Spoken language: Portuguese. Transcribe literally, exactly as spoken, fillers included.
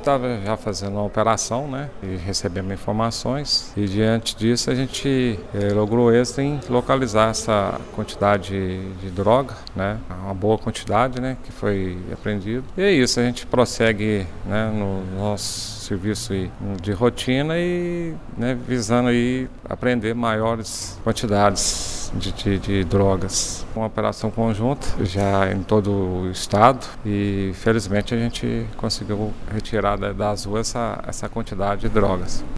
estava já fazendo uma operação, né? E recebemos informações. E diante disso a gente eh, logrou êxito em localizar essa quantidade de droga, né? Uma boa quantidade, né? Que foi apreendido. E é isso, a gente prossegue, né? No nosso serviço de rotina e, né, visando aí apreender maiores quantidades de, de, de drogas. Uma operação conjunta já em todo o estado e felizmente a gente conseguiu retirar das ruas essa, essa quantidade de drogas.